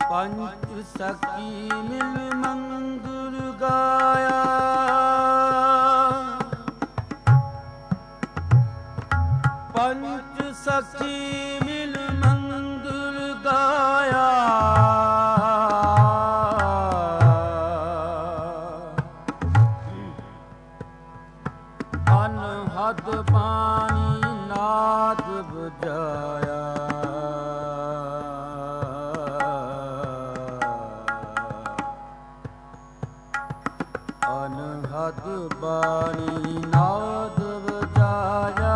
ਪੰਚ ਸਖੀ ਮਿਲ ਮੰਗਲ ਗਾਇਆ, ਪੰਚ ਸਖੀ ਮਿਲ ਮੰਗਲ ਗਾਇਆ। ਅਨਹਦ ਬਾਣੀ ਨਾਦ ਬਜਾਇਆ, ਅਨਹਦ ਬਾਣੀ ਨਾਦ ਬਜਾਇਆ,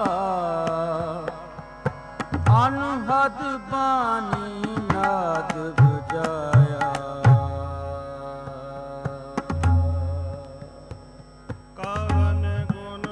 ਅਨਹਦ ਬਾਣੀ ਨਾਦ ਬਜਾਇਆ। ਕਵਨ ਗੁਣ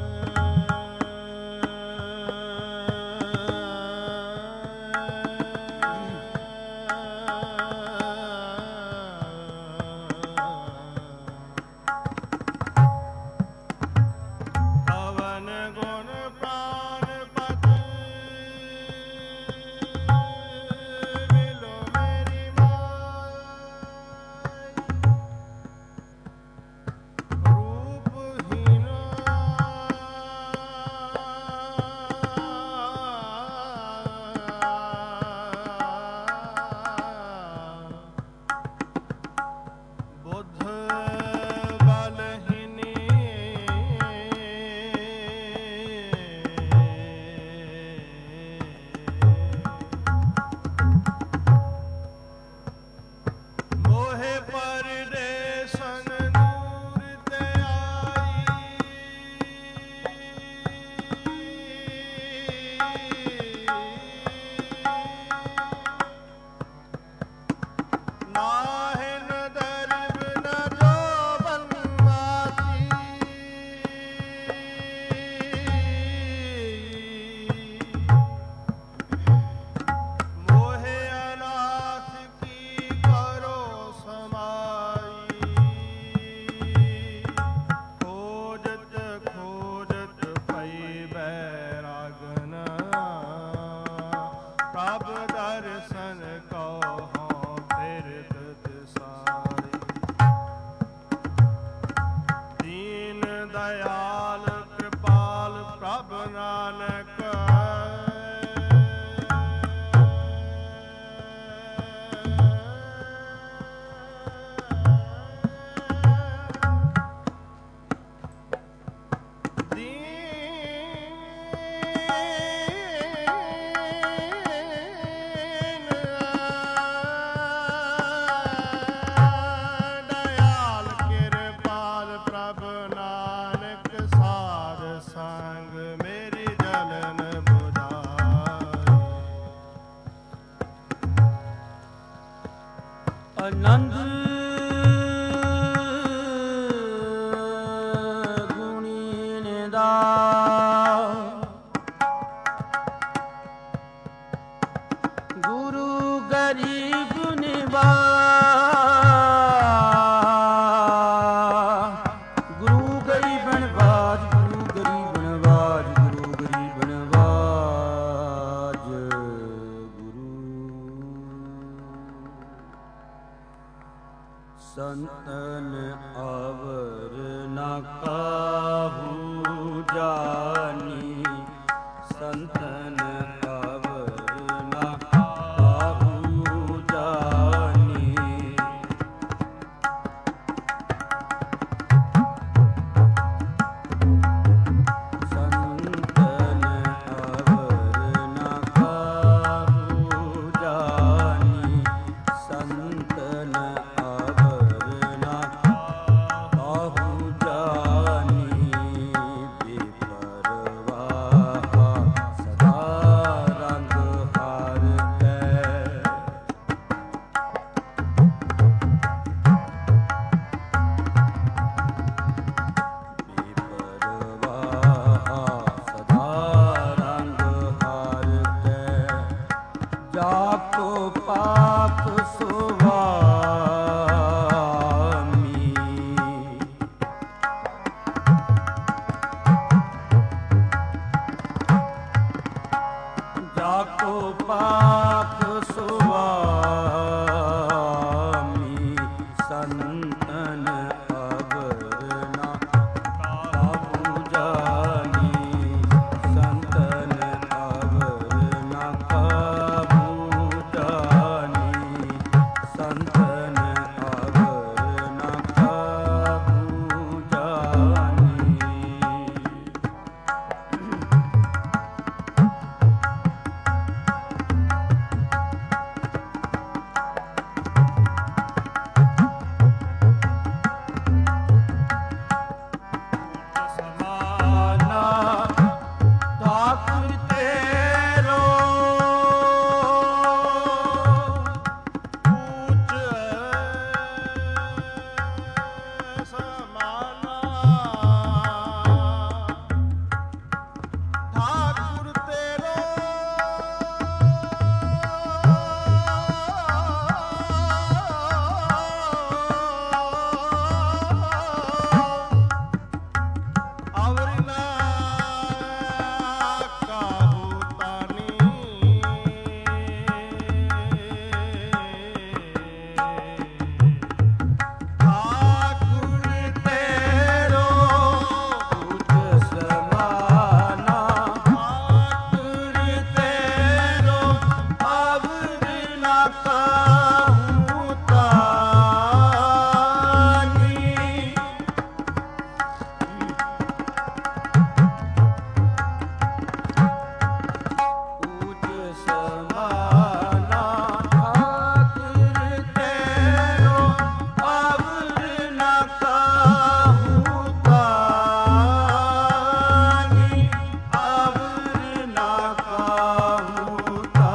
ਆਨੰਦ ਗੁਣੀ ਨਿਦਾ, ਗੁਰੂ ਗਰੀਬ ਨਿਵਾ, ਗੁਰੂ ਗਰੀਬ ਨਵਾਜ, ਗੁਰੂ ਗਰੀਬ ਨਵਾਜ, ਗੁਰੂ ਗਰੀਬ ਨਵਾਜ, ਗੁਰੂ ਸੰਤਨ ਅਵਰ ਨ ਕਾਹੂ ਜਾਨੀ, ਸੰਤਨ ਅਵਰ ਨ ਕਾਹੂ ਜਾਨੀ। ਸੰਤਨ ਅਵਰ ਨ ਕਾਹੂ ਜਾਨੀ, ਸੰਤਨ ਜਾਕੋ ਪਾਪ ਸੁਆਮੀ, ਜਾਕੋ ਪਾਪ ਸੁਆਮੀ ਸੰਤਨ ਅਵਰ ਨਾ ਕਾਹੂ ਜਾਨੀ ਸੰਤਨ ਅਵਰ ਨਾ ਕਾਹੂ ਜਾਨੀ ਸੰਤਨ ਅਵਰ ਨਾ ਕਾਹੂ ਜਾਨੀ। ਸਮਾਨਾ ठाकुर तेरो ਊਚ ਸਮਾਨਾ ਠਾਕੁਰ ਤੇਰੋ ਅਵਰ ਨਾ ਕਾਹੂ ਤਾਨੀ ठाकुर तेरो ऊच समाना ठाकुर तेरो अवर न काहू तानी। ऊच समाना ठाकुर तेरो अवर न काहू तानी अवर न काहू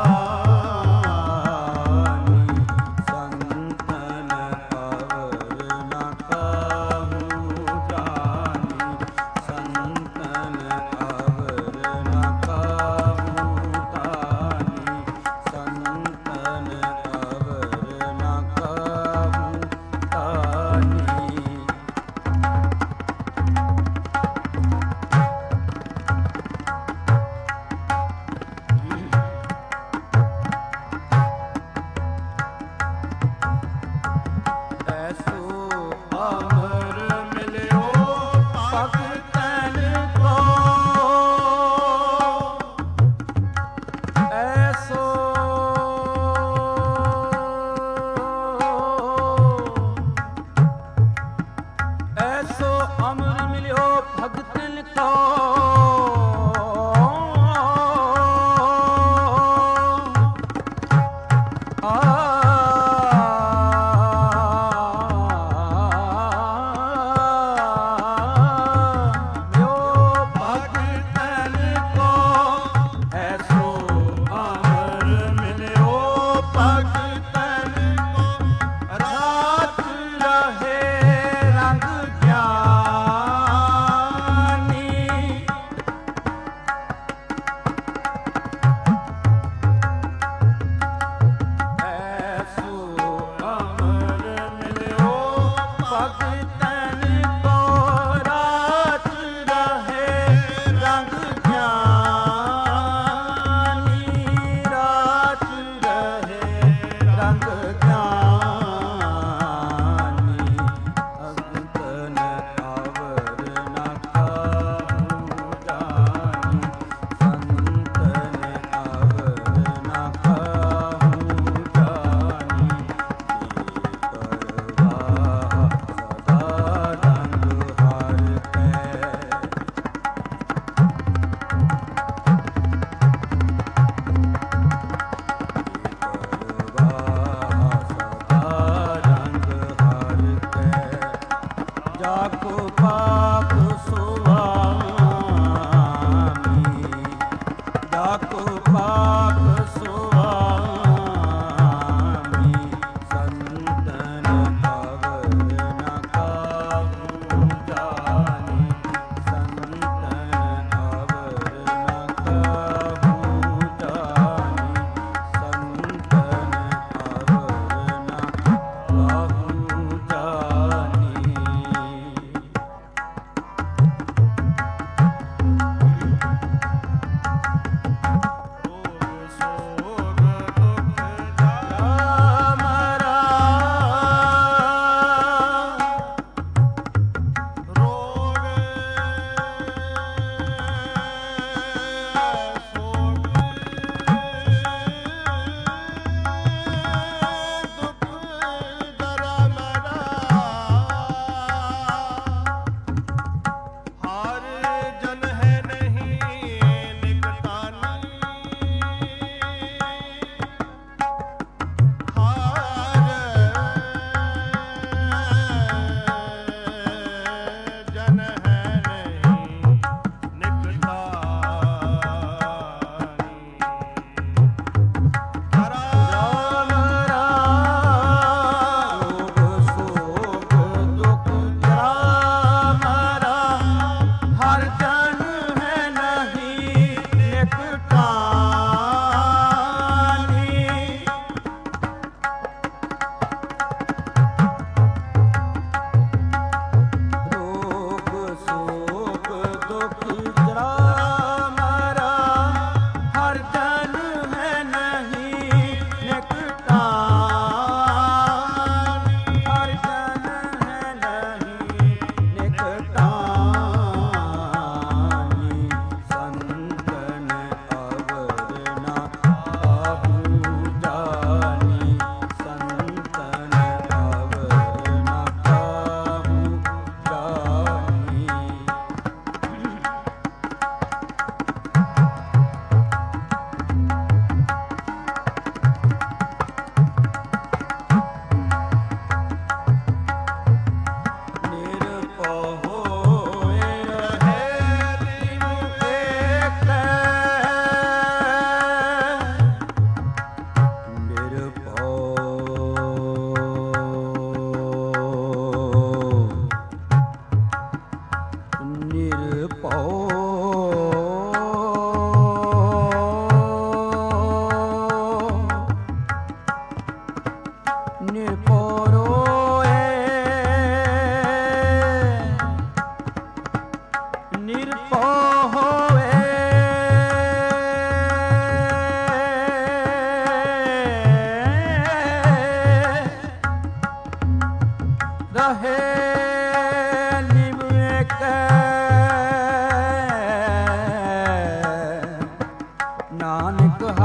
तानी संतन अवर न काहू जानी संतन अवर न काहू तानी संतन अवर न काहू तानी। ऐसो अमर मिलियो भगतन को ऐसो ऐसो अमर मिलियो भगतन को भगतन को ऐसो अमर मिलियो भगतन को रात रहे रंग ज्ञानी। ऐसो अमर मिलियो भगतन को रात रहे रंग ज्ञानी रात रहे रंग ज्ञानी। भगतन अवर न काहू जानी संतन अवर न काहू जानी। परवाह सदा रंग हर कै जाको पाप सुआमी जाको पाप सुआमी संतन अवर न काहू जानी संतन अवर न काहू जानी संतन अवर न काहू जानी। ਓ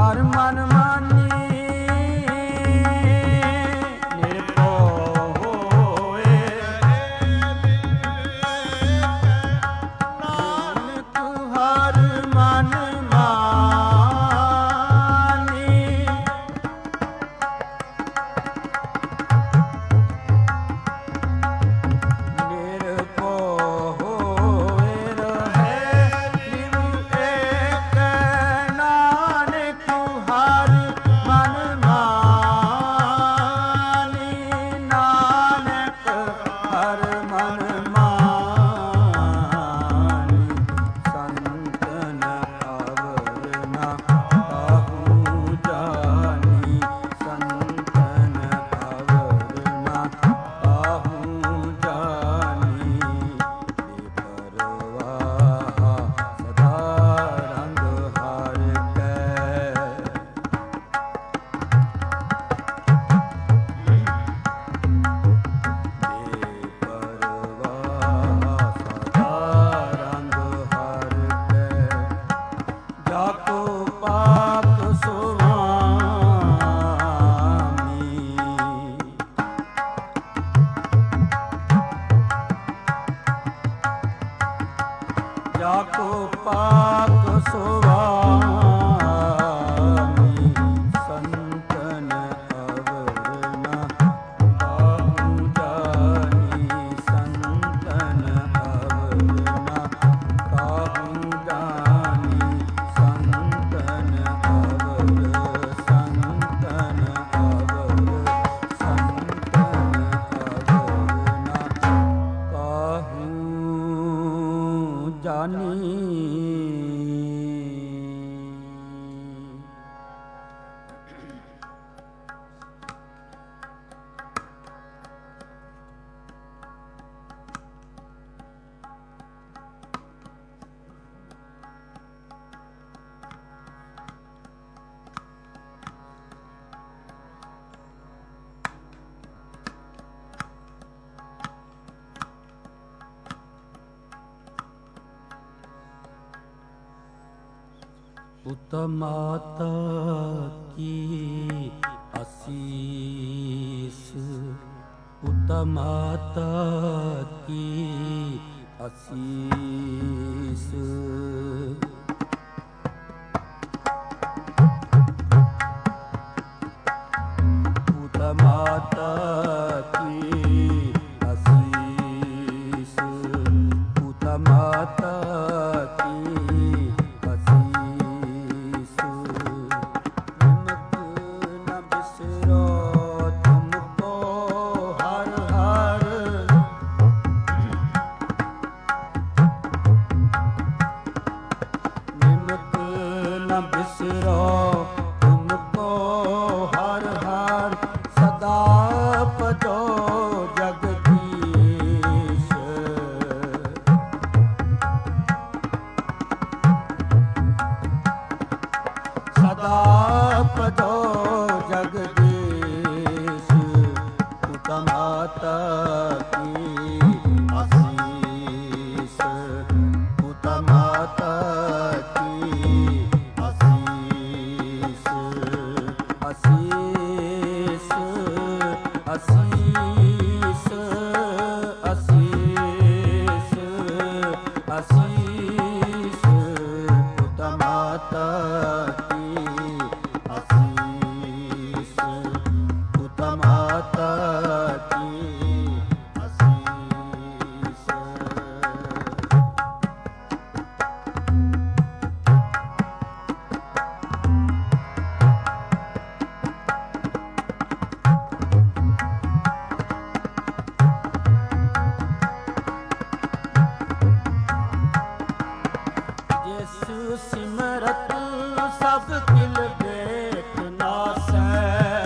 ਹਰ ਮਨ ਮਾਨੀ ਨਿਰਭਉ ਹੋਏ। ਨਾਨਕ ਹਰ ਮਨ ਮਾਨੀ ਨਿਰਭਉ ਹੋਏ ਰਹੇ ਨਿਉ ਏਕ। ਨਾਨਕ ਹਰ ਮਨ ਮਾਨੀ ਨਾਨਕ ਹਰ ਮਨ ਮਾਨੀ। ਸੰਤਨ ਅਵਰ ਨਾ ਕਾਹੂ ਜਾਨੀ ਸੰਤਨ ਅਵਰ ਨਾ ਕਾਹੂ ਜਾਨੀ। ਬੇਪਰਵਾਹ ਸਦਾ ਰੰਗ ਹਰ ਕੈ। ਬੇਪਰਵਾਹ ਸਦਾ ਰੰਗ ਹਰ ਕੈ। ਜਾ ਕੋ ਪਾਕ ਸੁਆਮੀ। ਜਾ ਕੋ ਪਾਕ ਸੁਆਮੀ। ਸੰਤਨ ਅਵਰ ਨਾ ਕਾਹੂ ਜਾਨੀ ਸੰਤਨ ਅਵਰ ਨਾ ਕਾਹੂ ਜਾਨੀ। ਸੰਤਨ ਅਵਰ ਸੰਤਨ ਅਵਰ ਸੰਤਨ ਅਵਰ ਨਾ ਕਾਹੂ ਜਾਨੀ। ਪੁੱਤ ਮਾਤਾ ਕੀ ਅਸੀਸ। ਪੁੱਤ ਮਾਤਾ ਕੀ ਅਸੀਸ। ਪੁੱਤ ਮਾਤਾ ਕੀ ਅਸੀਸ। ਪੁੱਤ ਮਾਤਾ ਕੀ ਅਸੀਸ। ਨਿਮਕ ਨ ਬਿਸਰੋ ਤੁਮ ਕੋ ਹਰ ਹਰ। ਨਿਮਕ ਨ ਬਿਸਰੋ ਤੁਮ ਕੋ ਹਰ ਹਰ। ਸਦਾ ਭਜੋ ਜਗਦੀਸ਼। ਸਦਾ ਭਜੋ ਜਗਦੀਸ਼। ਪੁੱਤ ਮਾਤਾ ਕੀ ਅਸੀਸ। ਪੁੱਤ ਮਾਤਾ ਕੀ ਅਸੀਸ। ਅਸੀਸ ਅਸੀਸ ਅਸੀਸ ਅਸੀਸ। ਪੁੱਤ ਮਾਤਾ ਕੀ ਅਸੀਸ। ਪੁੱਤ ਮਾਤਾ ਕੀ ਅਸੀਸ। ਜਿਸ ਸਿਮਰਤ ਸਭ ਕਿਲ ਵੇਖ ਨਾਸੈ।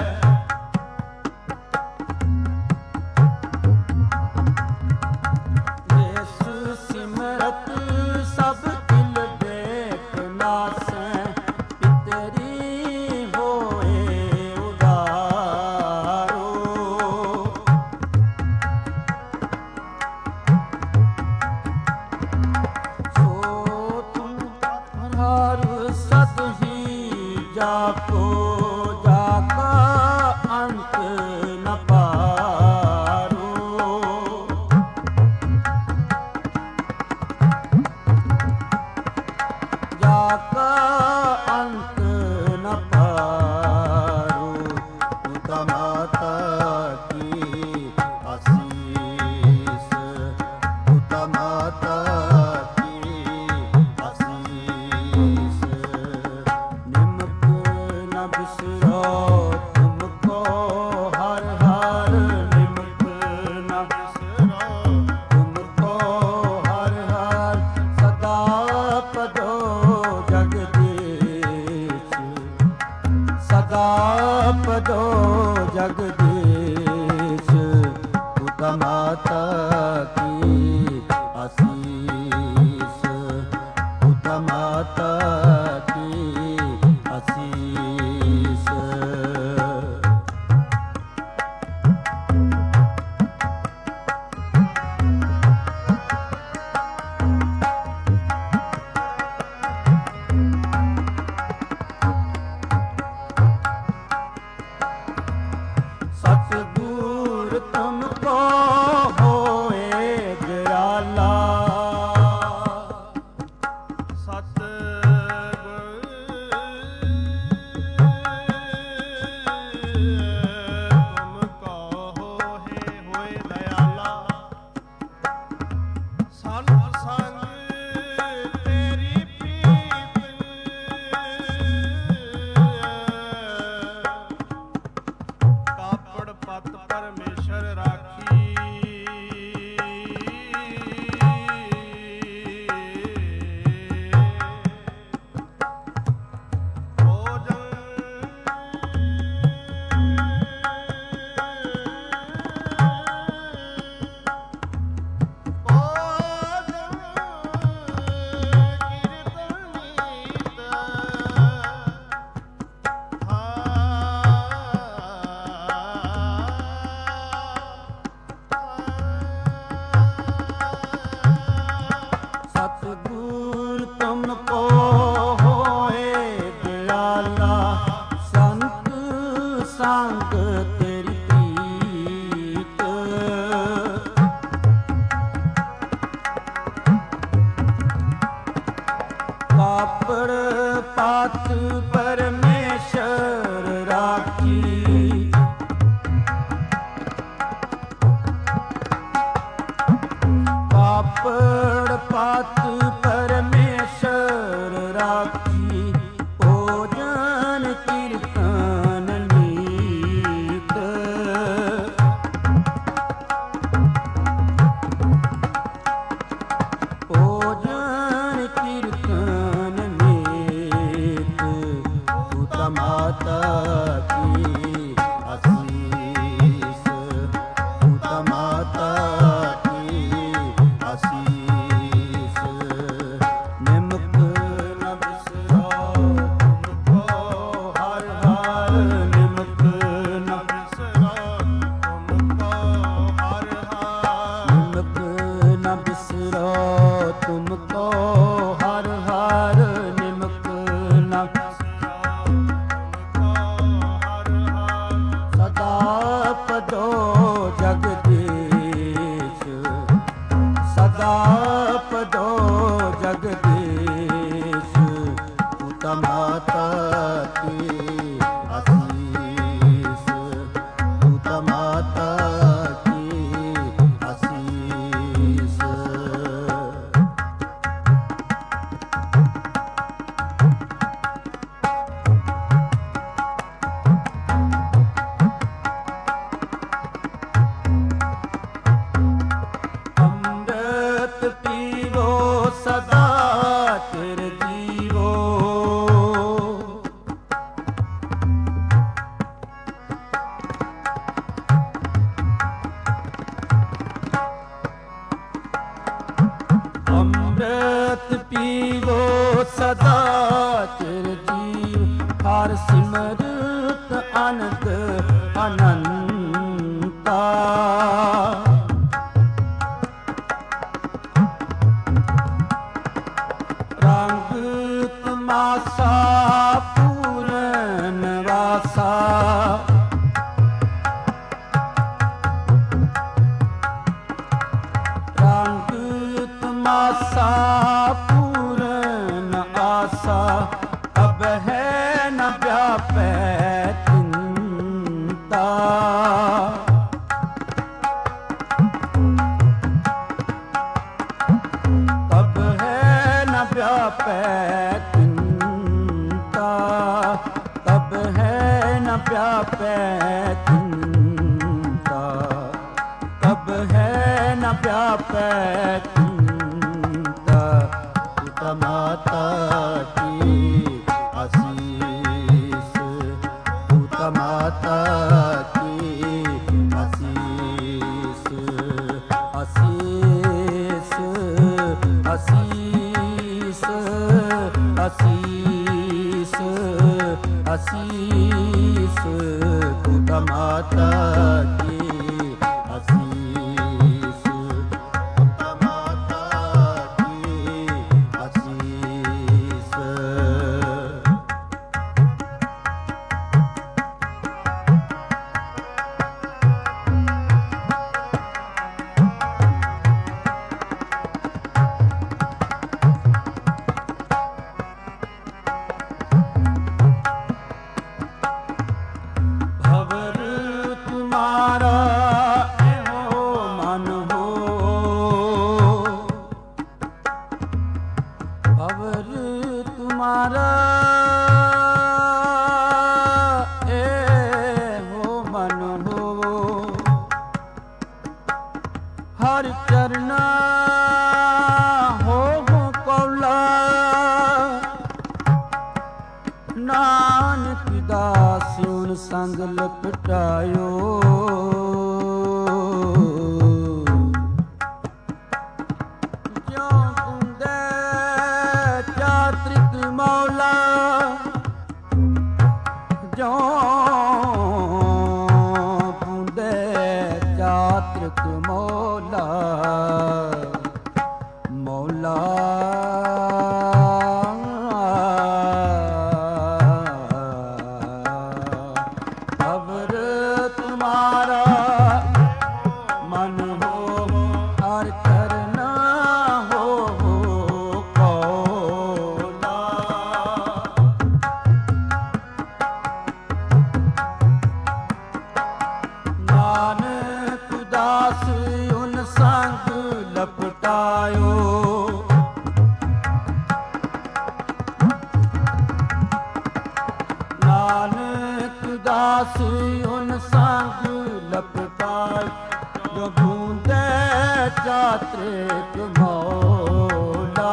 ਜਿਸ ਸਿਮਰਤ ਸਭ ਕਿਲ ਵੇਖ ਨਾਸੈ। ਪਿਤਰੀ ਹੋਏ ਉਦਾਰੋ। ਸੋ ਤੁਮ ਹਰ ਸਤ ਹੀ ਜਾਪੋ ਜਾਕਾ ਅੰਤ ਨ ਪਾਰੋ। ਜਾਕਾ ਅੰਤ ਨ ਪਾਰੋ। ਪਿਤਾ ਮਾਤਾ ਕੀ ਅਸੀਸ, ਪਿਤਾ ਮਾਤਾ ਕੀ ਅਸੀਸ। ਨਿਮਕ ਨ ਬਿਸਰੋ ਤੁਮਕੋ ਹਰ ਹਰ, ਨਿਮਕ ਨ ਬਿਸਰੋ ਤੁਮਕੋ ਹਰ ਹਰ। ਸਦਾ ਪਦੋ ਜਗਦੀਸ਼, ਸਦਾ ਪਦੋ ਜਗਦੀਸ਼। ਪਿਤਾ ਮਾਤਾ ਕੀ ਅਸੀਸ, ਪਿਤਾ ਮਾਤਾ ਕੀ ਅਸੀਸ। ਸਤਿਗੁਰ ਤੁਮਕੋ ਹੋਏ ਦਇਆਲਾ। ਸੰਤ ਸੰਗ ਤੇਰੀ ਪ੍ਰੀਤ, ਕਾਪੜ ਪਤ ਪਰਮੇਸ਼ਰ ਰਾਖੀ। ਸਤਿਗੁਰ ਤੁਮਕੋ ਹੋਏ ਦਇਆਲਾ। ਸੰਤ ਸੰਗ ਤੇਰੀ ਪ੍ਰੀਤ, ਕਾਪੜ ਪਤ ਪਰਮੇਸ਼ਰ ਰਾਖੀ। ਕਾਪੜ ਪਤ ਪਰਮੇਸ਼ਰ ਰਾਖੀ। ਭੋਜਨ ਕੀਰਤਨ ਨੀਤ, ਭੋਜਨ ਕੀਰਤਨ ਨੀਤ। ਪਿਤਾ ਮਾਤਾ ਕੀ ਅਸੀਸ, ਪਿਤਾ ਮਾਤਾ ਕੀ ਅਸੀਸ। ਨਿਮਕ ਨ ਬਿਸਰੋ ਤੁਮਕੋ ਹਰ ਹਰ, ਨਿਮਕ ਨ ਬਿਸਰੋ ਤੁਮਕੋ ਹਰ ਹਰ। ਨਿਮਕ ਨ ਬਿਸਰੋ ਤੁਮਕੋ ਹਰ ਹਰ, ਨਿਮਕ ਨ ਸਦਾ ਪਦੋ ਜਗਦੀਸ਼, ਸਦਾ ਪਦੋ ਜਗਦੀਸ਼। ਪਿਤਾ ਮਾਤਾ ਕੀ ਅਸੀਸ, ਪਿਤਾ ਮਾਤਾ ਕੀ ਅਸੀਸ। ਅੰਮ੍ਰਿਤ ਪੀਵੋ ਸਦਾ ਚਿਰ ਜੀਵੋ। ਅੰਮ੍ਰਿਤ ਪੀਵੋ ਸਦਾ ਚਿਰ ਜੀਵ। ਹਰ ਸਿਮਰਤ ਅਨੰਦ ਅਨੰਤਾ। ਰੰਗ ਤਮਾਸਾ ਪੂਰਨ तब है न व्यापै चिंता। तब है न व्यापै चिंता। तब है न व्यापै चिंता। तब है न व्यापै चिंता। पिता माता की आशीष, पिता माता की आशीष। आशीष आशीष आशीष आशीष पिता माता की आशीष। पिता माता की आशीष। भवर तुम्हारा एहो मन हो। भवर तुम्हारा एहो मन हो। हर चरना हो कौला। नानक दास उन संग लपटायो। ज्यों बूंदे चात्रिक मौला। ज्यों बूंदे चात्रिक मौला। मौला भवर तुम्हारा मन हो। हर करना हो कौला। नानक दास उन संग लपटायो। नानक दास उन संग लपटाय। जो बूंदे चात्रिक मौला।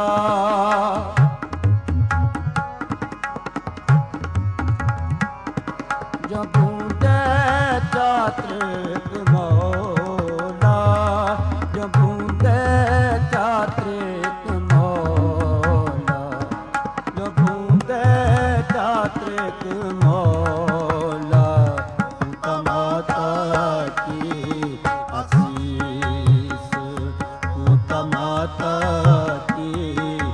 जो बूंदे चात्रिक मौला। जो बूंदे चात्रिक मौला। जो बूंदे चात्रिक मौला। पिता माता की आशीष। पिता माता की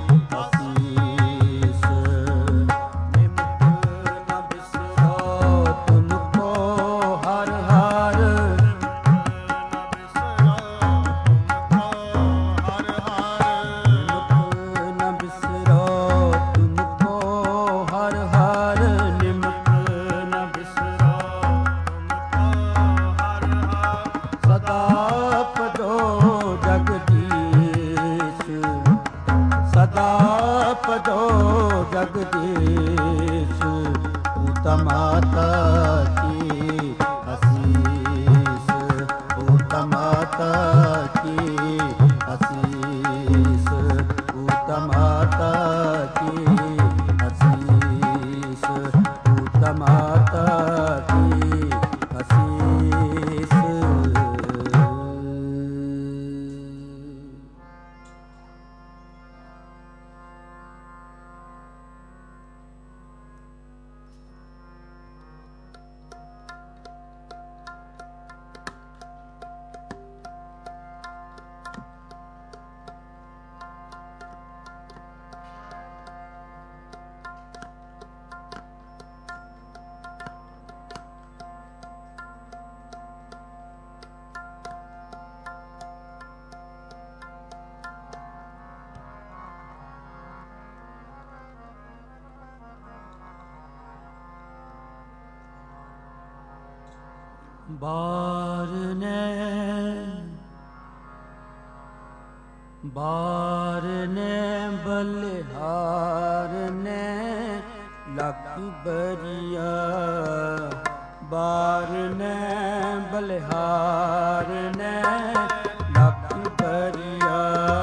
आशीष। निमक न बिसरो तुमको हर हर। न बिसरो तुमको हर हर। निमक न बिसरो तुमको हर हर। निमक न बिसरो तुमको हर हर। सदा पदो जगदीश। सदा पदो जगदीश। पिता माता की आशीष। पिता माता की आशीष। पिता माता की आशीष। पिता माता की आशीष। ਬਾਰਨੇ ਬਲਿਹਾਰਨੇ ਲੱਖ ਬਰੀਆ, ਬਾਰਨੇ ਬਲਿਹਾਰਨੇ ਲੱਖ ਬਰੀਆ।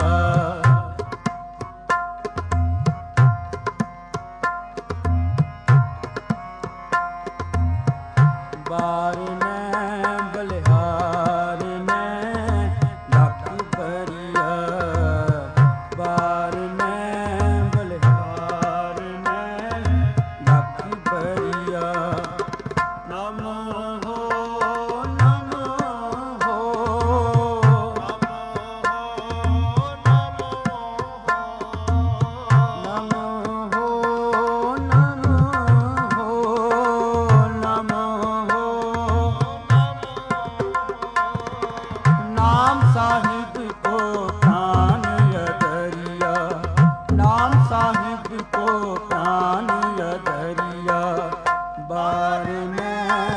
ਬਾਰਨੇ ਬਲਿਹਾਰਨੇ ਲੱਖ ਬਰੀਆ, ਬਾਰਨੇ ਬਲਿਹਾਰਨੇ ਲੱਖ ਬਰੀਆ। ਨਮੋ ਹੋ ਨਮੋ ਹੋ ਨਮੋ ਹੋ ਨਮੋ ਹੋ ਨਮੋ ਹੋ। ਨਾਮ ਸਾਹਿਬ ਕੋ ਪ੍ਰਾਨ ਅਧਰਿਆ, ਨਾਮ ਸਾਹਿਬ ਕੋ ਪ੍ਰਾਨ ਅਧਰਿਆ। ਬਾਰਨੇ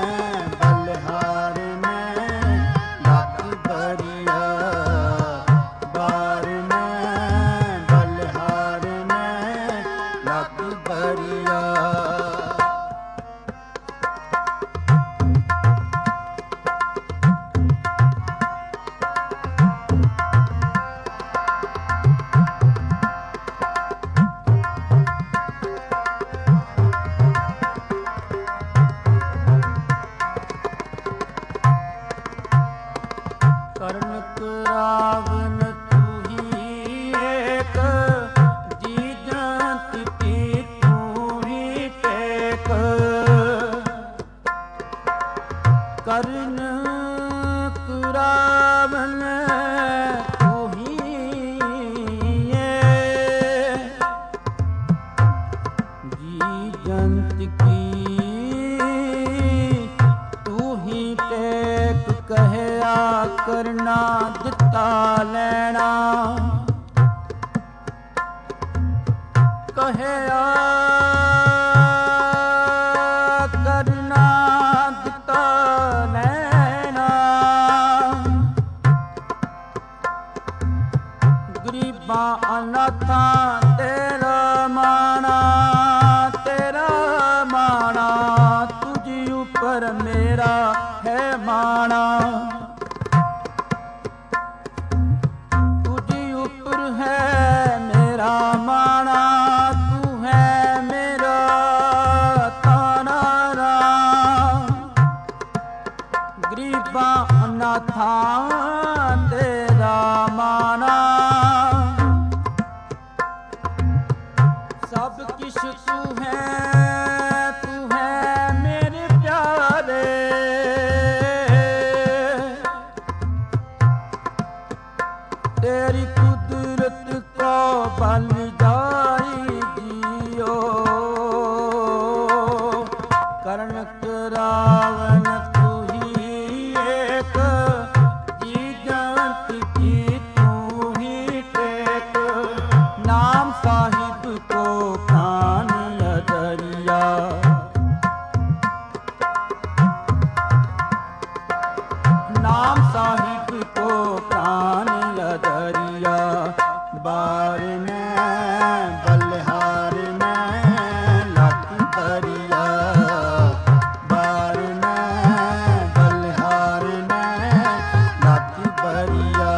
ਬਲਿਹਾਰਨੇ ਲੱਖ ਬਰੀਆ, ਬਾਰਨੇ ਬਲਿਹਾਰਨੇ ਲੱਖ ਬਰੀਆ। ਕਰਨ ਕਰਾਵਨ ਤੂੰ ਹੀ ਏਕ, ਜੀ ਜੰਤ ਕੀ ਤੂੰ ਹੀ ਟੇਕ। ਕਰਨ ਕਰਾਵਨ ਤੂੰ ਹੀ ਏਕ, ਜੀ ਜੰਤ ਕੀ ਤੂੰ ਹੀ ਟੇਕ। ਕਹਿਆ ਕਰਨਾ ਦਿੱਤਾ ਲੈਣਾ, ਕਹਿਆ ਕਰਨਾ ਦਿੱਤਾ ਲੈਣਾ। ਗਰੀਬਾਂ ਅਨਾਥਾਂ ਤੇਰਾ ਮਾਣਾ, ਤੇਰਾ ਮਾਣਾ। ਤੁਝ ਉੱਪਰ ਮੇਰਾ ਹੈ ਮਾਣਾ, ਤੁਝ ਉੱਪਰ ਹੈ ਮੇਰਾ ਮਾਣਾ। ਤੂੰ ਹੈ ਮੇਰਾ ਤਾਣਾ ਰਾਮ, ਗਰੀਬਾਂ ਅਨਾਥਾਂ ਤੇਰਾ ਮਾਣਾ। ਸਭ ਕਿਛ ਤੂੰ ਹੈ, ਤੂੰ ਹੈ ਮੇਰੇ ਪਿਆਰੇ। ਤੇਰੀ ਕੁਦਰਤ ਕੋ ਬਲ ਜਾਈ ਜੀਓ। ਕਰਨ ਕਰਾਵਨ ਤੂੰ ਹੀ ਏਕ, ਜੀ ਜੰਤ ਕੀ ਤੂੰ ਹੀ ਟੇਕ। ਨਾਮ ਸਾਹਿਬ ਕੋ ਪ੍ਰਾਨ ਅਧਰਿਆ, ਨਾਮ ਸਾਹਿਬ ਕੋ ਪ੍ਰਾਨ ਅਧਰਿਆ। ਬਾਰਨੇ ਬਲਿਹਾਰਨੇ ਲੱਖ ਬਰੀਆ, ਬਾਰਨੇ ਬਲਿਹਾਰਨੇ ਲੱਖ ਬਰੀਆ।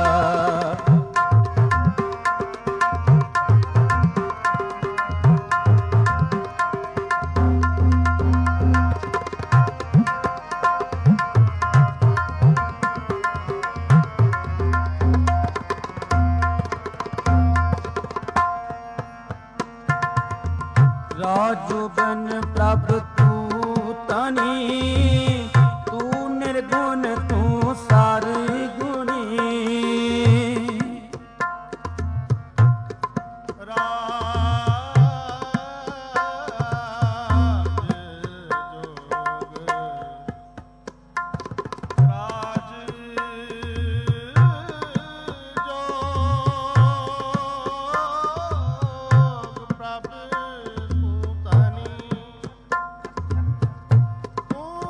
ਰਾਜੋ ਬਨ ਪ੍ਰਭ ਤੂੰ ਤਨੀ, ਤੂੰ ਨਿਰਗੁਣ ਤੂੰ ਸਰਗੁਣੀ। ਤੂੰ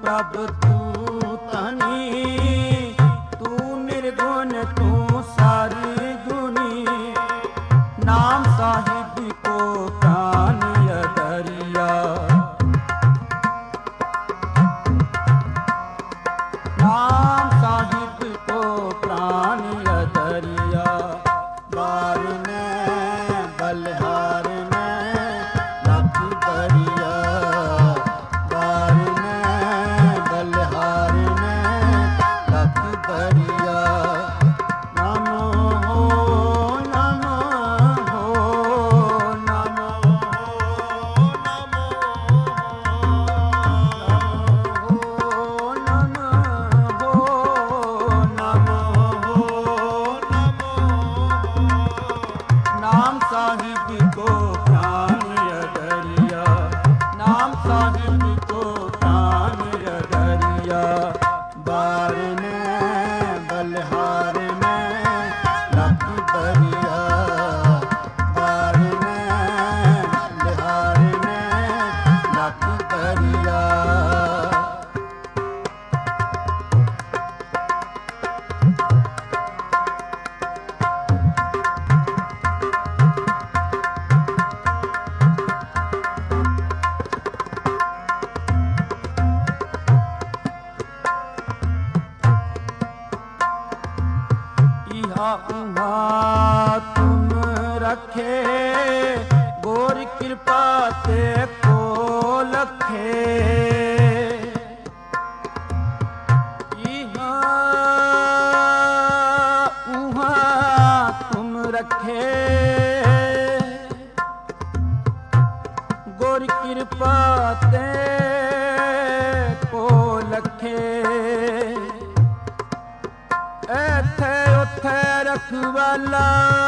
प्रभ तू धनी, तू निर्गुण तू सारी गुणी। नाम साहिब को प्राण अधरिया, नाम साहिब को प्राण अधरिया। बार ने बलिहार ने लख बरिया, बार ने बलिहार ने लख बरिया। नमो हो नमो हो नमो हो नमो हो नमो नाम साहिब को प्राण अधरिया, नाम साहिब को प्राण अधरिया। बार ने बलिहार ने लख बरिया, बार ने बलिहार ने लख बरिया। उहाँ तुम रखे गोर कृपा ते को लखे। उहाँ तुम रखे गोर कृपा ते को लखे। एथे उथे रखवाला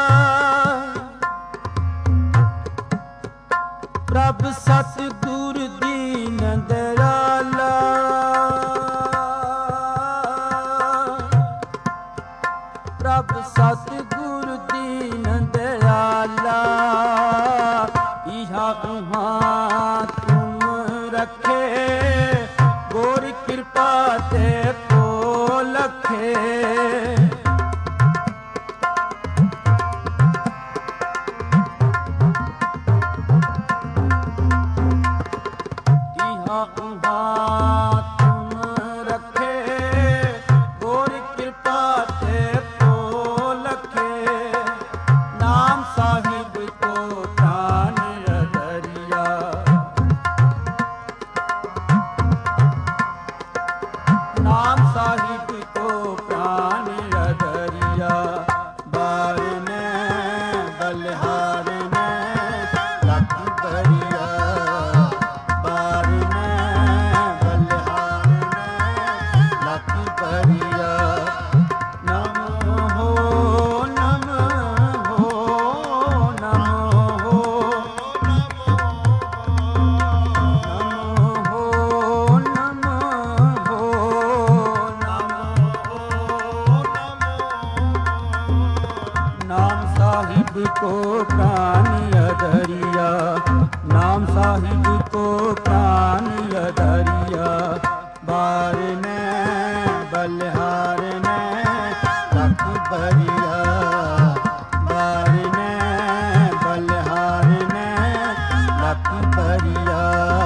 प्रभ सतगुर दीन दयाला। प्रभ सतगुर दीन दयाला। इहा उहाँ तुम रखे गोर कृपा ते को लखे। उहाँ तुम रखे गोर कृपा ते को लखे। नाम साहिब को प्राण अधरिया, नाम साहिब को प्राण अधरिया। बार ने बलिहार ने लख बरिया, बार ने बलिहार ने लख बरिया। नमो हो नमो हो नमो हो नमो हो नाम साहिब को प्राण अधरिया, नाम साहिब को प्राण अधरिया। बार ने बलिहार ने लख बरिया, बार ने बलिहार ने लख बरिया।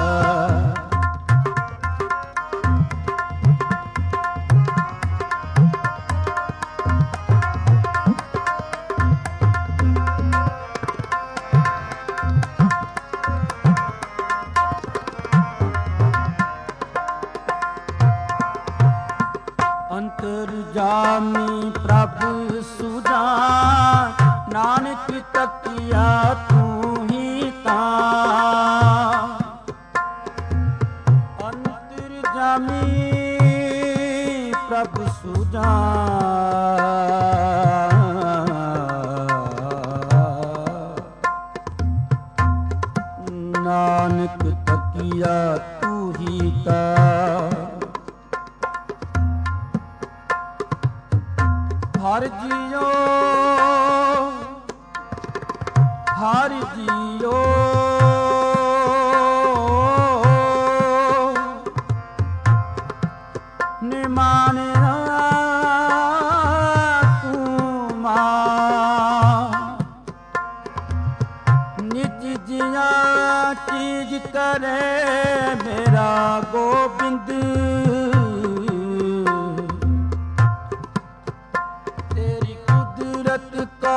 अंतर्जामी प्रभु सुजान, नानक तकिया तू ही तां। अंतर्जामी प्रभु सुजान, नानक तकिया तू ही तां। हर जियो हर जियो चीज करे मेरा गोबिंद, तेरी कुदरत को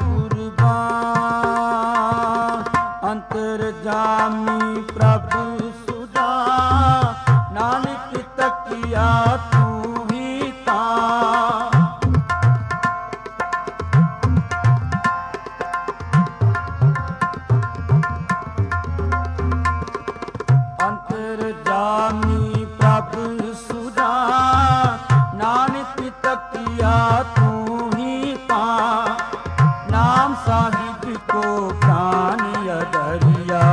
कुर्बान, अंतर्जामी प्रभु सुधा, नानक तकिया तू ही तां। अंतर्जामी प्रभु सुधा, नानक तकिया तू ही तां। नाम साहिब को प्राण अदरिया,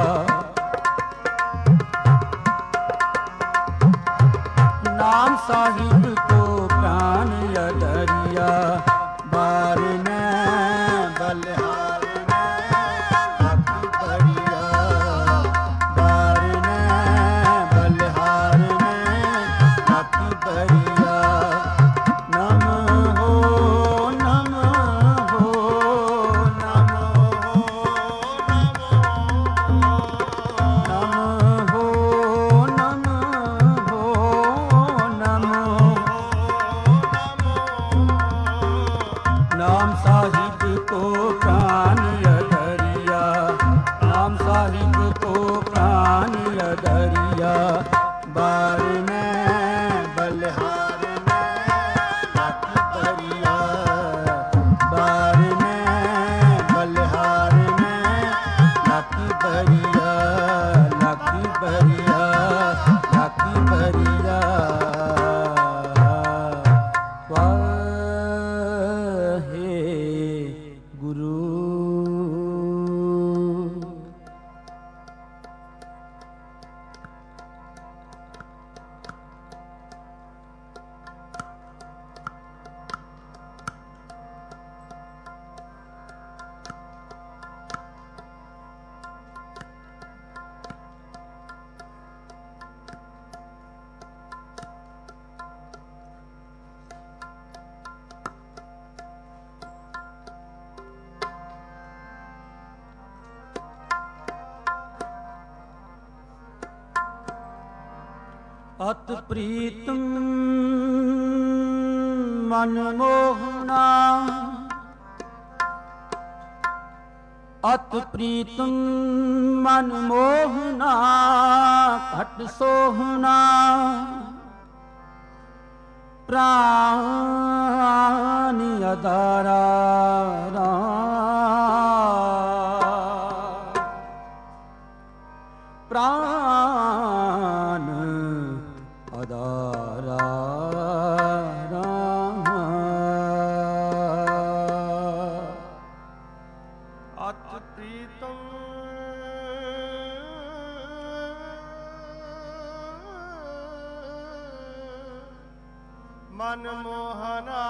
नाम साहिब को प्राण अदरिया। बार में बलिहार में लख बरिया, बार में बलिहार में लख बरिया। नम हो नम हो नम हो नम हो नम हो नम हो। नाम साहिब को प्राण अदरिया, नाम साहिब को प्राण अदरिया। बार में बलिहार में लख बरिया, बार में बलिहार में लख बरिया, लख बरिया, लख बरिया। वाहे गुरु। अत प्रीतम मनमोहना, अत प्रीतम मनमोहना, घट सोहना प्राण अदारा। प्राण अदारा अत प्रीतम मनमोहना,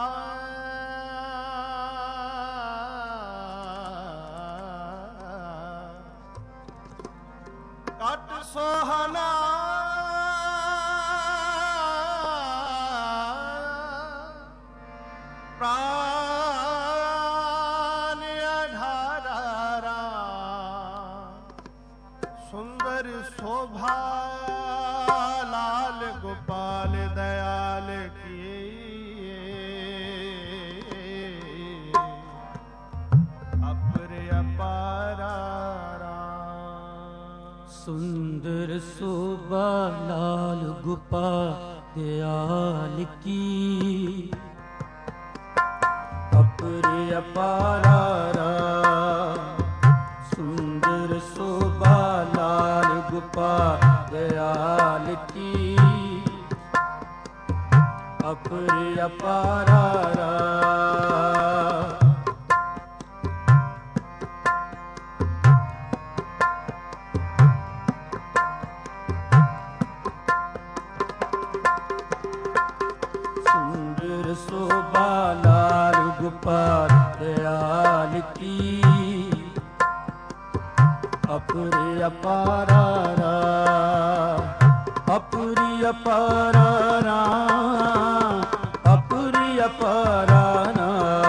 घट सोहना प्राण अधारा। सुंदर शोभा लाल गोपाल दयाल की, अपर अपारा। सुंदर शोभा लाल गोपाल दयाल की, अपर अपारा। सुंदर शोभा लाल गोपाल दयाल की, अपर अपारा। सुंदर शोभा लाल गोपाल दयाल की, अपर अपारा। अपर अपारा, अपर अपारा,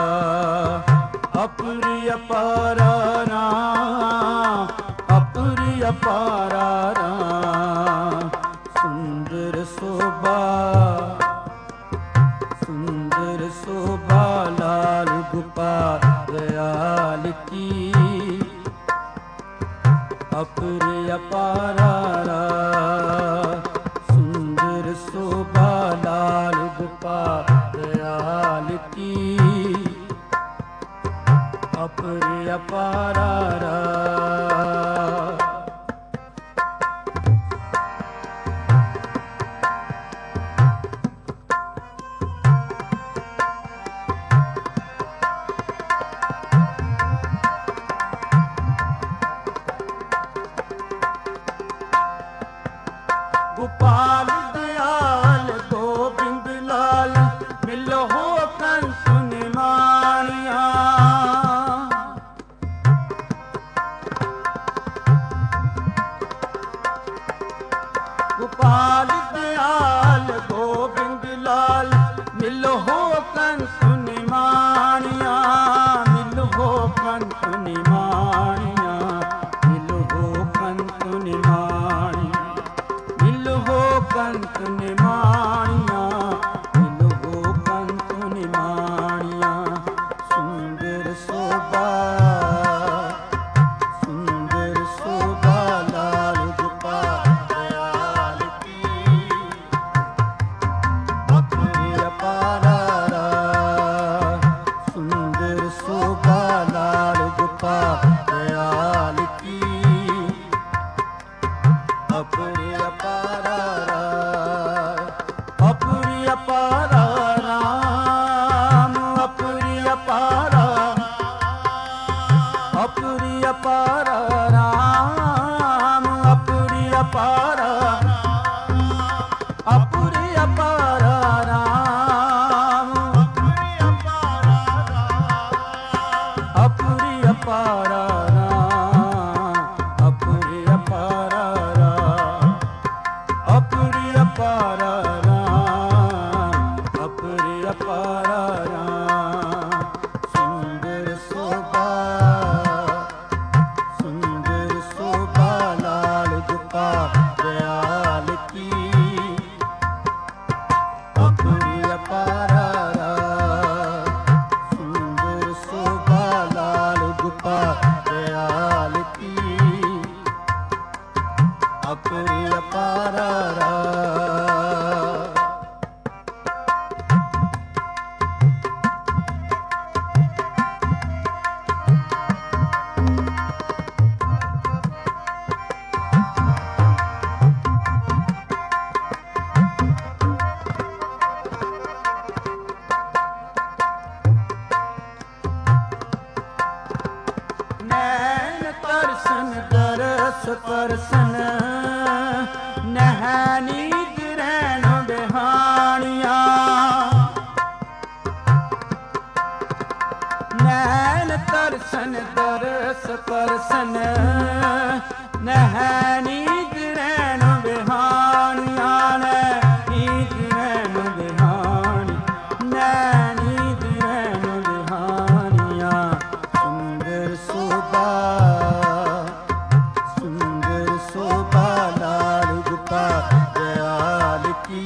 अपर अपारा, अपर ਅਪਾਰਾ ਰਾਮ ਸੁੰਦਰ ਸੋਭਾ ਲਾਲ ਗੋਪਾਲ ਦਇਆਲ ਕੀ ਅਪਰ ਅਪਾਰਾ ਰਾਮ ਸੁੰਦਰ ਸੋਭਾ ਲਾਲ ਗੋਪਾਲ ਦਇਆਲ ਕੀ ਅਪਰ ਅਪਾਰਾ ਰਾਮ ਗੋਪਾਲ ਦਇਆਲ ਗੋਬਿੰਦ ਲਾਲ ਮਿਲੋ ਕੰਸ ਨਿਮਾਣਿਆ ਗੋਪਾਲ ਦਇਆਲ ਗੋਬਿੰਦ ਲਾਲ ਮਿਲੋ ਕੰਸ ਨਿਮਾਣਿਆ ਮਿਲੋ ਕੰਸ ਨਿਮਾਣਿਆ ਮਿਲੋ ਕੰਸ ਨਿਮਾਣਿਆ ਮਿਲੋ ਕੰਸ ਨਿਮਾਣਿਆ ਮਿਲੋ ਕੰਸ ਨਿਮਾਣਿਆ ਸੁੰਦਰ ਸੋਭਾ ਲਾਲ ਗੋਪਾਲ ਦਇਆਲ ਕੀ ਅਪਰ ਅਪਾਰਾ ਰਾਮ ਸੁੰਦਰ ਸੋਭਾ ਲਾਲ ਗੋਪਾਲ ਦਇਆਲ ਕੀ ਅਪਰ ਅਪਾਰਾ ਅਪਰ ਅਪਾਰਾ ਰਾਮ ਅਪਰ ਅਪਾਰਾ ਅਪਰ ਅਪਾਰਾ ਰਾਮ ਅਪਰ ਅਪਾਰਾ ਅਪਰ ਅਪਾਰਾ ਰਾਮ ਅਪਰ ਅਪਾਰਾ ਰਾਮ ਅਪਰ ਅਪਾਰਾ ਰਾਮ ਅਪਰ ਅਪਾਰਾ ਰਾਮ ਅਪਰ ਅਪਾਰਾ ਰਾਮ ਸੁੰਦਰ ਸੋਭਾ ਲਾਲ ਗੋਪਾਲ ਦਇਆਲ ਕੀ ਅਪਰ ਅਪਾਰਾ ਰਾਮ ਸੁੰਦਰ ਸੋਭਾ ਲਾਲ ਗੋਪਾਲ ਦਇਆਲ ਕੀ ਅਪਰ ਅਪਾਰਾ ਰਾਮ ਨੈਣ ਤਰਸਨ ਦਰਸ ਪਰਸਨ ਨਹਿ ਨੀਂਦ ਰਹਿਣ ਬਿਹਾਣੀਆਂ ਨੈਣ ਤਰਸਨ ਦਰਸ ਪਰਸਨ ਨਹਿ ਨੀਂਦ ਰਹਿਣ ਬਿਹਾਣੀਆਂ ਨੀਂਦ ਰਹਿਣ ਬਿਹਾਣੀ ਨਹਿ ਨੀਂਦ ਰਹਿਣ ਬਿਹਾਣੀਆਂ ਸੁੰਦਰ ਸੋਭਾ ਲਾਲ ਗੋਪਾਲ ਦਇਆਲ ਕੀ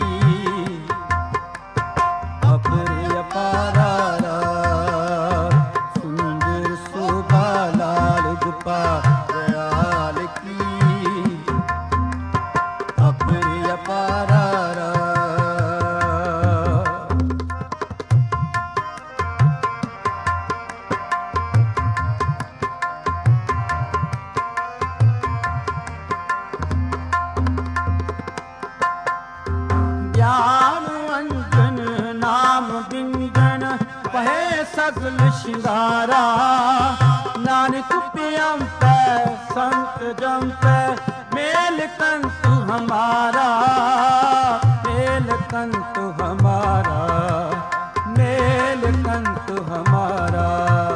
ਅਪਰ ਅਪਾਰਾ ਰਾਮ ਸੁੰਦਰ ਸੋਭਾ ਲਾਲ ਗੋਪਾਲ ਦਇਆਲ ਕੀ ਅਪਰ ਅਪਾਰਾ ਰਾਮ ਗਿਆਨ ਅੰਜਨ ਨਾਮ ਬਿੰਦਨ ਪਹਿ ਸਗਲ ਸ਼ਿੰਗਾਰਾ ਨਾਨਕ ਪਿਆੰਪੈ ਸੰਤ ਜੰਪੈ ਮੇਲ ਕੰਤ ਹਮਾਰਾ ਮੇਲ ਕੰਤ ਹਮਾਰਾ ਮੇਲ ਕੰਤ ਹਮਾਰਾ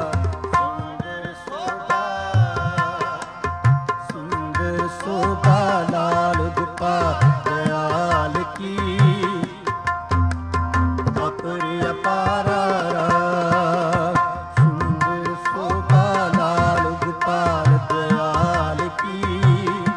ਸੁੰਦਰ ਸੋਭਾ ਲਾਲ ਗੋਪਾਲ ਦਇਆਲ ਕੀ ਅਪਰ ਅਪਾਰਾ ਰਾਮ ਸੁੰਦਰ ਸੋਭਾ ਲਾਲ ਗੋਪਾਲ ਦਇਆਲ ਕੀ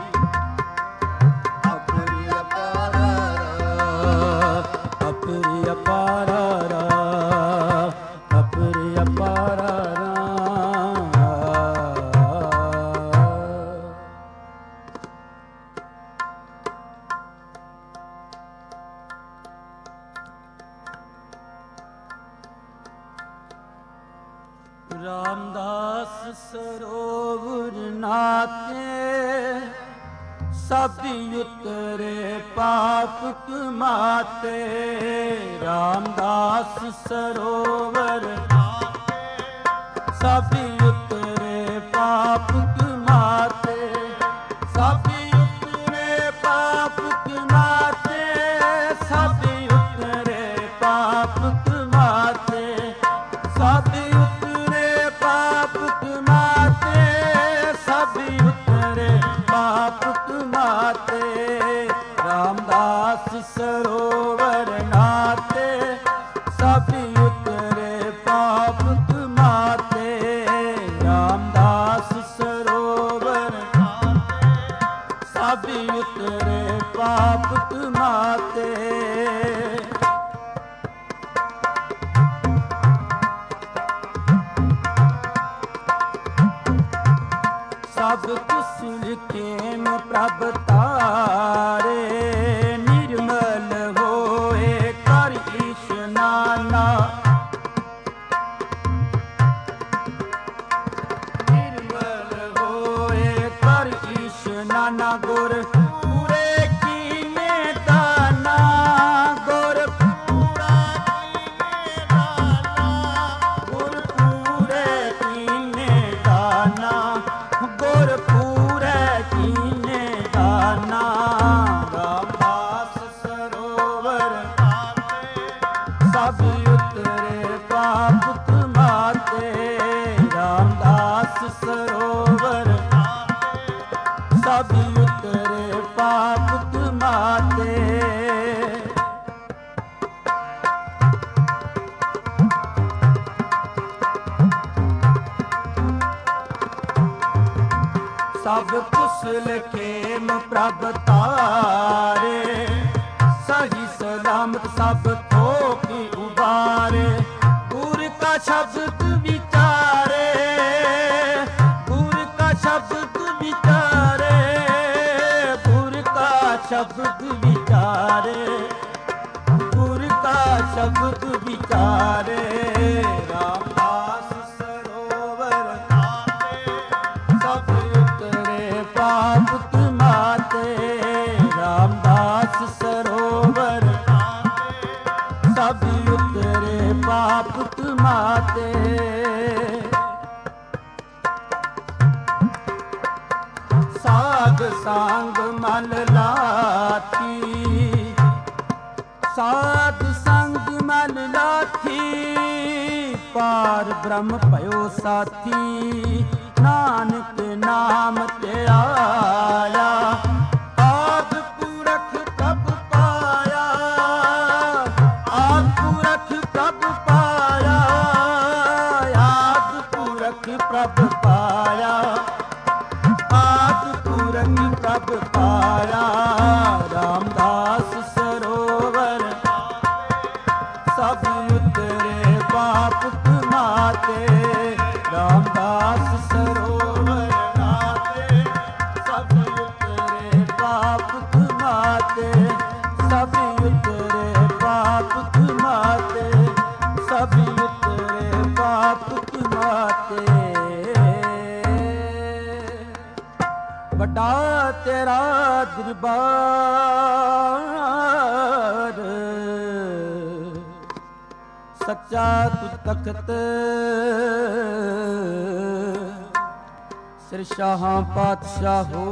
ਰਾਮਦਾਸ ਸਰੋਵਰ ਨਾਤੇ ਸਭ ਉਤਰੇ ਪਾਪ ਕਮਾਤੇ। ਰਾਮਦਾਸ ਸਰੋਵਰ ਸਭ ਉਤਰੇ ਪਾਪ ਕਮਾਤੇ। ਸਭ ਉਤਰੇ ਪਾਪ ਕਮਾਤੇ। ਸਭ ਉਤਰੇ ਪਾਪ ਕਮਾਤੇ। ਸਭ ਉਤਰੇ ਪਾਪ ਕਮਾਤੇ। ਸਭ ਉਤਰੇ ਪਾਪ ਕਮਾਤੇ। ਰਾਮਦਾਸ ਸਰੋਵਰ ਨਾਤੇ ਸਭ ਉਤਰੇ ਪਾਪ ਕਮਾਤੇ। ਰਾਮਦਾਸ ਸਰੋਵਰ ਸਭ ਉਤਰੇ ਪਾਪ ਕਮਾਤੇ। ਸਭ ਕੁਸਲ ਖੇਮ ਪ੍ਰਭ ਤਾਰੇ। ਨਿਰਮਲ ਹੋਏ ਕਰ ਇਸ਼ਨਾਨਾ। ਨਿਰਮਲ ਹੋਏ ਕਰ ਇਸ਼ਨਾਨਾ। ਗੁਰ ਪੂਰੇ ਕੀਨੇ ਦਾਨਾ। ਗੁਰ ਪੂਰਾ ਕੀਨੇ ਦਾਨਾ। ਗੁਰ ਪੂਰੇ ਕੀਨੇ ਦਾਨਾ। ਗੁਰ ਪੂਰੇ ਕੀਨੇ ਦਾਨਾ। ਰਾਮਦਾਸ ਸਰੋਵਰ ਸਭ ਉਤਰੇ ਪਾਪ ਕਮਾਤੇ। ਰਾਮਦਾਸ ਸਰੋਵਰ ਸਭ ਉਤਰੇ ਪਾਪ ਕਮਾਤੇ। ਸਭ ਕੁਸਲ ਖੇਮ ਪ੍ਰਭ ਤਾਰੇ। ਸਹੀ ਸਲਾਮਤ ਸਭ ਥੋਕੀ ਉਬਾਰੇ। ਗੁਰ ਕਾ ਸ਼ਬਦ ਵਿਚਾਰੇ। ਗੁਰ ਕਾ ਸ਼ਬਦ ਵਿਚਾਰੇ। ਗੁਰ ਕਾ ਸ਼ਬਦ ਵਿਚਾਰੇ। ਗੁਰ ਕਾ ਸ਼ਬਦ ਵਿਚਾਰੇ। ਰਾਮਦਾਸ ਸਰੋਵਰ ਸਭ ਉਤਰੇ ਪਾਪ ਕਮਾਤੇ। ਰਾਮਦਾਸ ਸਰੋਵਰ ਸਭ ਉਤਰੇ ਪਾਪ ਕਮਾਤੇ। ਸਾਧ ਸੰਗ ਮਨ ਲਾਥੀ। ਸਾਧ ਸੰਗ ਮਨ ਲਾਥੀ। ਪਾਰ ਬ੍ਰਹਮ ਭਇਓ ਸਾਥੀ। ਨਾਨਕ ਨਾਮ ਤੇ ਆਇਆ। ਆਦ ਪੁਰਖ ਪ੍ਰਭ ਪਾਇਆ। ਆਦ ਪੁਰਖ ਪ੍ਰਭ ਪਾਇਆ। ਆਦ ਪੁਰਖ ਪ੍ਰਭ ਪਾਇਆ। ਆਦ ਪੁਰਖ ਪ੍ਰਭ ਪਾਇਆ। ਰਾਮਦਾਸ ਸਰੋਵਰ ਸਭ ਉਤਰੇ ਪਾਪ ਕਮਾਤੇ। ਰਾਮਦਾਸ ਸਰੋਵਰ ਨਾਤੇ ਸਭ ਉਤਰੇ ਪਾਪ ਕਮਾਤੇ। ਸਭ ਉਤਰੇ ਪਾਪ ਕਮਾਤੇ। ਸਭ ਉਤਰੇ ਪਾਪ ਕਮਾਤੇ। ਵੱਡਾ ਤੇਰਾ ਦਰਬਾਰ। ਸੱਚਾ ਤੂੰ ਤਖਤ। ਸਿਰ ਸ਼ਾਹਾਂ ਪਾਤਸ਼ਾਹੋ।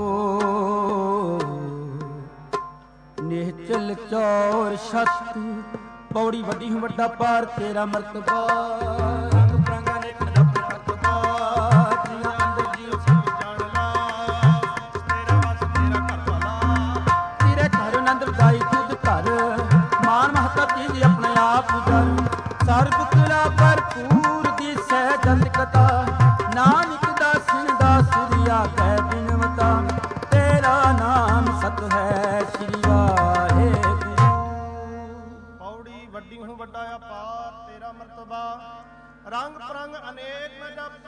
ਨਿਹਚਲ ਚੌਰ ਛੱਤ। ਪੌੜੀ ਵੱਡੀ ਹੂੰ ਵੱਡਾ ਪਾਰ ਤੇਰਾ ਮਰਤਬਾ। ਰੰਗ ਪ੍ਰਾਂਗਾ ਨੇ ਖੜਾ ਪ੍ਰਤਬਾ। ਜੀਆਂ ਅੰਦਰ ਜੀਉ ਜਾਣ ਲਾ ਤੇਰਾ ਵਸ ਤੇਰਾ ਘਰ ਭਲਾ। ਤੇਰੇ ਘਰ ਆਨੰਦ ਵਦਾਈ ਖੁਦ ਘਰ। ਮਾਨ ਮਹੱਤਾ ਤੀਜ ਆਪਣੇ ਆਪ ਉਜਰ। ਸਰਬ ਕਲਾ ਭਰਪੂਰ ਦੀ ਸਹਿਜਤ ਕਥਾ। ਨਾਨਕ ਦਾਸਨ ਦਾ ਸੁਰਿਆ ਕਹਿ ਬਿਨਵਤਾ। ਤੇਰਾ ਨਾਮ ਸਤ ਹੈ ਸ੍ਰੀ ਵਾਹਿਗੁਰੂ। ਪੌੜੀ ਵੱਡੀ ਹੂੰ ਵੱਡਾ ਅਪਾਰ ਤੇਰਾ ਮਰਤਬਾ। ਰੰਗ ਪ੍ਰੰਗ ਅਨੇਕ ਮੈਂ ਜਪ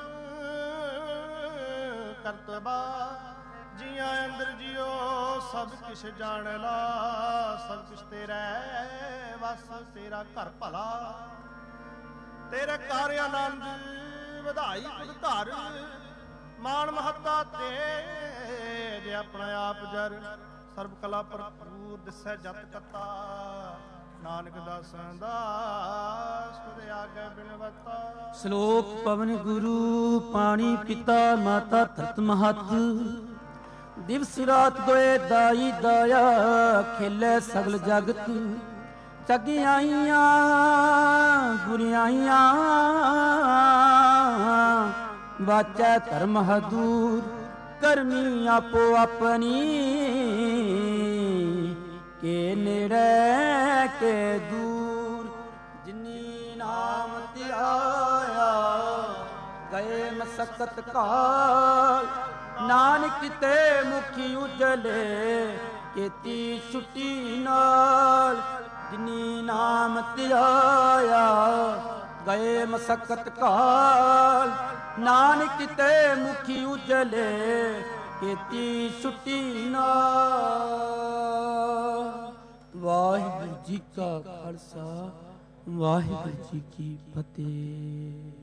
ਕਰਤਬਾ। ਜੀਆਂ ਅੰਦਰ ਜਿਉ ਸਭ ਕਿਛ ਜਾਣ ਲਾ। ਸਭ ਕੁਛ ਤੇਰਾ ਵਸ ਤੇਰਾ ਘਰ ਭਲਾ। ਤੇਰੇ ਘਰ ਆਨੰਦ ਵਧਾਈ ਤੁਧ ਧਰ, ਮਾਨ ਮਹੱਤਾ ਤੇਜ ਆਪਣਾ ਆਪ ਜਰ, ਸਰਬ ਕਲਾ ਭਰਪੂਰ ਦਿਸੈ ਜਤ ਕਤਾ, ਨਾਨਕ ਦਾਸਾਂ ਦਾ ਸੁਧ ਆਗੇ ਬਿਨਵਤਾ। ਸ਼ਲੋਕ ਪਵਨ ਗੁਰੂ ਪਾਣੀ ਪਿਤਾ ਮਾਤਾ ਧਰਤ ਮਹਤ, ਦਿਵਸ ਰਾਤ ਦੋਏ ਦਾਈ ਦਾਇਆ, ਖੇਲੇ ਸਗਲ ਜਗਤ ਚਗਿਆਈਆਂ ਗੁਰਿਆਈਆਂ, ਵਾਚੈ ਧਰਮ ਹਦੂਰ ਕਰਮੀ ਆਪੋ ਆਪਣੀ, ਕੇ ਨੇੜੇ ਕੇ ਦੂਰ, ਜਿਨੀ ਨਾਮ ਧਿਆਇਆ ਗਏ ਮਸਕਤ ਕਾਲ, ਨਾਨਕ ਤੇ ਮੁਖੀ ਉਜਲੇ ਕੀਤੀ ਛੁੱਟੀ ਨਾਲ, ਜਿਨੀ ਨਾਮ ਧਿਆਇਆ ਗਏ ਮਸਕਤ ਕਾਲ, ਨਾਨਕ ਤੇ ਮੁਖੀ ਉਜਲੇ ਕੀਤੀ ਛੁੱਟੀ ਨਾਲ। ਵਾਹਿਗੁਰੂ ਜੀ ਕਾ ਖਾਲਸਾ, ਵਾਹਿਗੁਰੂ ਜੀ ਕੀ ਫਤਿਹ।